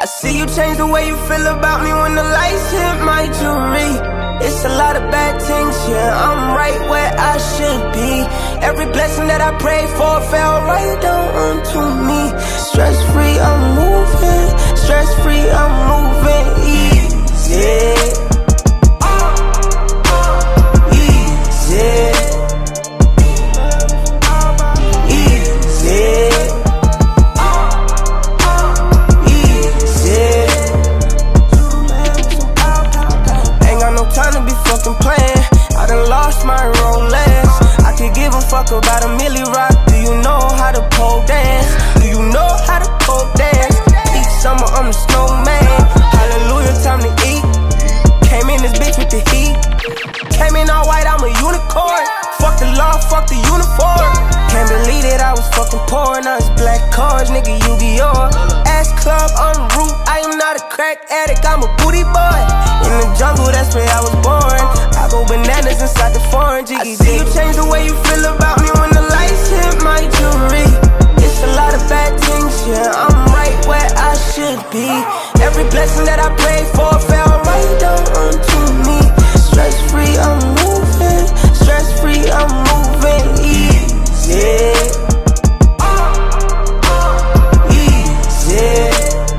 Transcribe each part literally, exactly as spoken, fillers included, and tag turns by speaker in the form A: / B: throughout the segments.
A: I see you change the way you feel about me when the lights hit my jewelry. It's a lot of bad things, yeah, I'm right where I should be. Every blessing that I prayed for fell right down onto me. Stress-free, I'm moving. Stress-free, I'm moving easy. Easy. Playing, I done lost my Rolex. I could give a fuck about a milli rock. Do you know how to pole dance? Do you know how to pole dance? Each summer I'm the snowman. Hallelujah, time to eat. Came in this bitch with the heat. Came in all white, I'm a unicorn. Fuck the law, fuck the uniform. Can't believe that I was fucking poor. Now it's black cars, nigga, you be your ass club on the roof. I am not a crack addict, I'm a booty boy. In the jungle, that's where I was born. I go bananas inside the foreign jiggy. I see you change the way you feel about me when the lights hit my jewelry. It's a lot of bad things, yeah, I'm right where I should be. Every blessing that I prayed for fell right down onto me. Stress-free, I'm moving. Stress-free, I'm moving easy. Easy.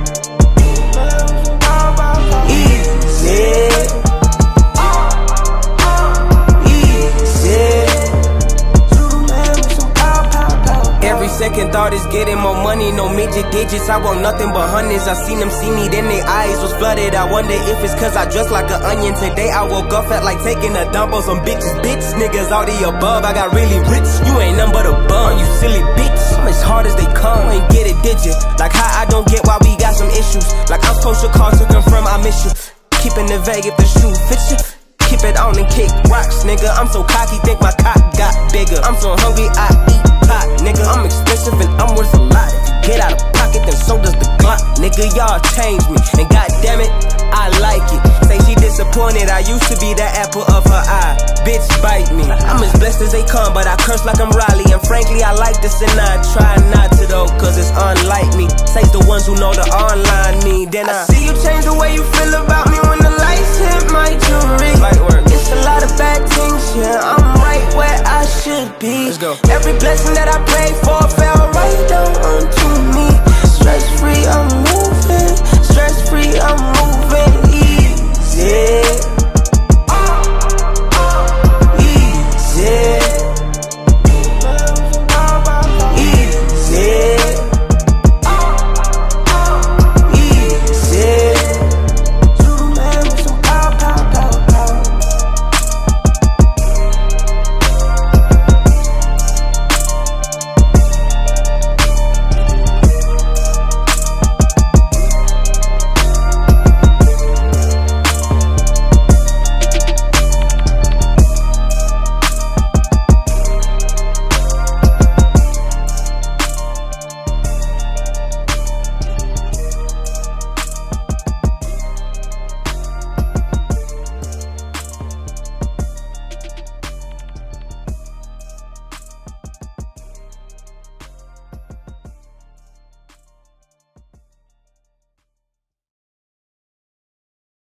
A: Second thought is getting more money, no midget digits. I want nothing but hundreds. I seen them see me, then their eyes was flooded. I wonder if it's cause I dress like an onion. Today I woke up felt like taking a dump on some bitches. Bitch, niggas all the above. I got really rich. You ain't nothing but a bum, you silly bitch. I'm as hard as they come. Ain't get it, did you? Like how I don't get why we got some issues. Like I'm supposed to call to confirm I miss you. Keeping it vague if the shoe fits you. Keep it on and kick rocks, nigga. I'm so cocky, think my cock got bigger. I'm so hungry, I eat pot, nigga. I'm expensive and I'm worth a lot. If you get out of pocket, then so does the Glock. Nigga, y'all changed me, and goddamn it, I like it. Say she disappointed, I used to be the apple of her eye. Bitch, bite me. I'm as blessed as they come, but I curse like I'm Riley. And frankly, I like this and I try not to though, cause it's unlike me. Say the ones who know the online me. Then I, I see you change the way you feel about me when the lights hit my jewelry. It's a lot of bad things, yeah, I'm right where I should be. Let's go. Every blessing that I prayed for fell right down onto me.